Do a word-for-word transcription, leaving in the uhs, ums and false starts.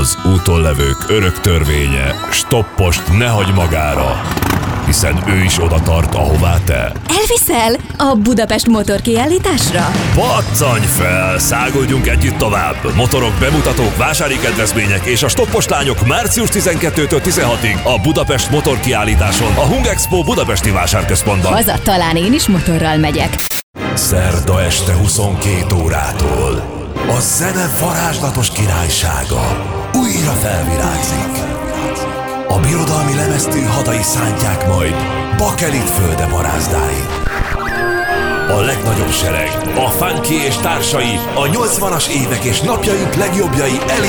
Az úton levők örök törvénye, stoppost ne hagy magára, hiszen ő is oda tart, ahová te. Elviszel a Budapest motorkiállításra? Pattanj fel, száguldjunk együtt tovább! Motorok, bemutatók, vásári kedvezmények és a stoppos lányok március tizenkettőtől tizenhatig a Budapest motorkiállításon, a Hungexpo budapesti vásárközpontban. Haza talán én is motorral megyek. Szerda este huszonkét órától a zene varázslatos királysága újra felvirágzik. A birodalmi lemeztű hadai szántják majd Bakelit földe barázdáit. A legnagyobb sereg, a Funky és társai, a nyolcvanas évek és napjaink legjobbjai